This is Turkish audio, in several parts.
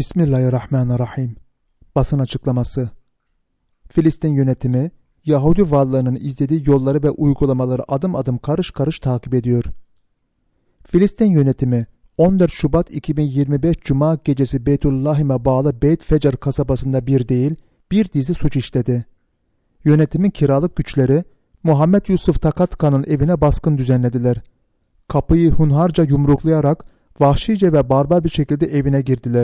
Bismillahirrahmanirrahim. Basın açıklaması. Filistin yönetimi, Yahudi varlığının izlediği yolları ve uygulamaları adım adım karış karış takip ediyor. Filistin yönetimi, 14 Şubat 2025 Cuma gecesi Beytullahim'e bağlı Beyt Fecar kasabasında bir dizi suç işledi. Yönetimin kiralık güçleri, Muhammed Yusuf Takatka'nın evine baskın düzenlediler. Kapıyı hunharca yumruklayarak, vahşice ve barbar bir şekilde evine girdiler.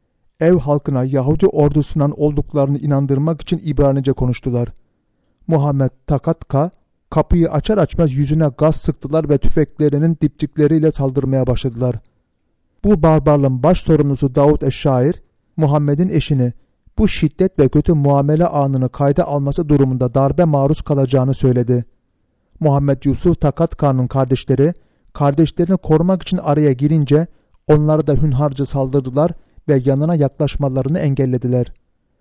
Ev halkına Yahudi ordusundan olduklarını inandırmak için İbranice konuştular. Muhammed Takatka kapıyı açar açmaz yüzüne gaz sıktılar ve tüfeklerinin dipçikleriyle saldırmaya başladılar. Bu barbarlığın baş sorumlusu Davud Eşşair, Muhammed'in eşini bu şiddet ve kötü muamele anını kayda alması durumunda darbe maruz kalacağını söyledi. Muhammed Yusuf Takatka'nın kardeşlerini korumak için araya girince onlara da hünharca saldırdılar ve yanına yaklaşmalarını engellediler.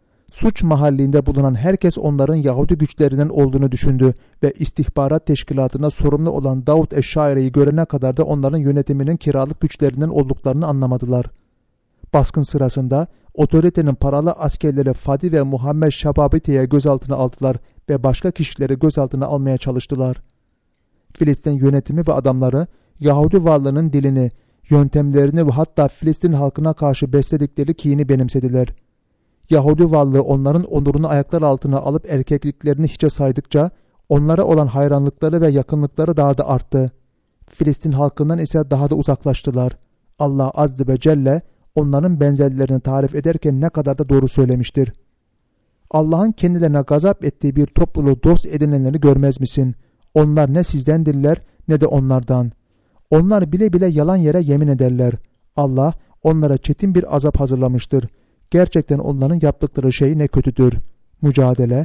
Suç mahallinde bulunan herkes onların Yahudi güçlerinden olduğunu düşündü ve istihbarat teşkilatına sorumlu olan Davud Eşşaire'yi görene kadar da onların yönetiminin kiralık güçlerinden olduklarını anlamadılar. Baskın sırasında otoritenin paralı askerleri Fadi ve Muhammed Şababite'ye gözaltına aldılar ve başka kişileri gözaltına almaya çalıştılar. Filistin yönetimi ve adamları Yahudi varlığının dilini, yöntemlerini ve hatta Filistin halkına karşı besledikleri kini benimsediler. Yahudi varlığı onların onurunu ayaklar altına alıp erkekliklerini hiçe saydıkça onlara olan hayranlıkları ve yakınlıkları daha da arttı. Filistin halkından ise daha da uzaklaştılar. Allah Azze ve Celle onların benzerlerini tarif ederken ne kadar da doğru söylemiştir. Allah'ın kendilerine gazap ettiği bir topluluğu dost edinenleri görmez misin? Onlar ne sizdendirler ne de onlardan. Onlar bile bile yalan yere yemin ederler. Allah onlara çetin bir azap hazırlamıştır. Gerçekten onların yaptıkları şey ne kötüdür. Mücadele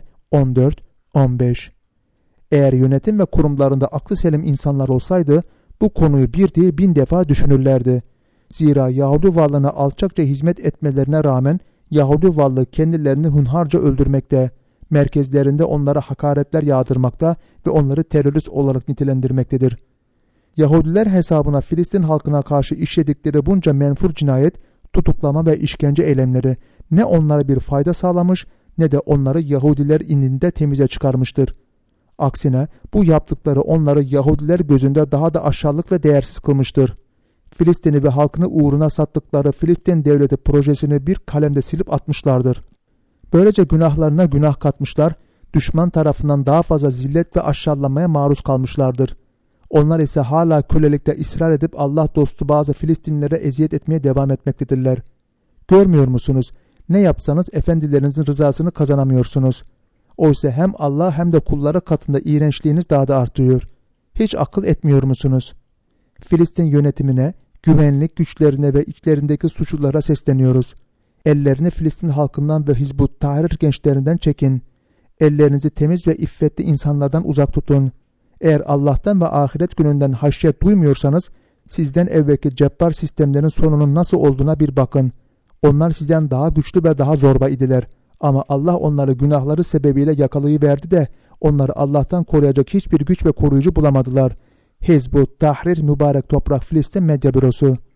14-15. Eğer yönetim ve kurumlarında aklı selim insanlar olsaydı bu konuyu bir değil 1000 defa düşünürlerdi. Zira Yahudi varlığına alçakça hizmet etmelerine rağmen Yahudi varlığı kendilerini hunharca öldürmekte, merkezlerinde onlara hakaretler yağdırmakta ve onları terörist olarak nitelendirmektedir. Yahudiler hesabına Filistin halkına karşı işledikleri bunca menfur cinayet, tutuklama ve işkence eylemleri ne onlara bir fayda sağlamış ne de onları Yahudiler indinde temize çıkarmıştır. Aksine bu yaptıkları onları Yahudiler gözünde daha da aşağılık ve değersiz kılmıştır. Filistin'i ve halkını uğruna sattıkları Filistin devleti projesini bir kalemde silip atmışlardır. Böylece günahlarına günah katmışlar, düşman tarafından daha fazla zillet ve aşağılanmaya maruz kalmışlardır. Onlar ise hala kölelikte ısrar edip Allah dostu bazı Filistinlilere eziyet etmeye devam etmektedirler. Görmüyor musunuz? Ne yapsanız efendilerinizin rızasını kazanamıyorsunuz. Oysa hem Allah hem de kulları katında iğrençliğiniz daha da artıyor. Hiç akıl etmiyor musunuz? Filistin yönetimine, güvenlik güçlerine ve içlerindeki suçlulara sesleniyoruz. Ellerini Filistin halkından ve Hizbut Tahrir gençlerinden çekin. Ellerinizi temiz ve iffetli insanlardan uzak tutun. Eğer Allah'tan ve ahiret gününden haşyet duymuyorsanız, sizden evvelki cebbar sistemlerin sonunun nasıl olduğuna bir bakın. Onlar sizden daha güçlü ve daha zorba idiler. Ama Allah onları günahları sebebiyle yakalayıverdi de, onları Allah'tan koruyacak hiçbir güç ve koruyucu bulamadılar. Hizbut Tahrir Mübarek Toprak Filistin Medya Bürosu.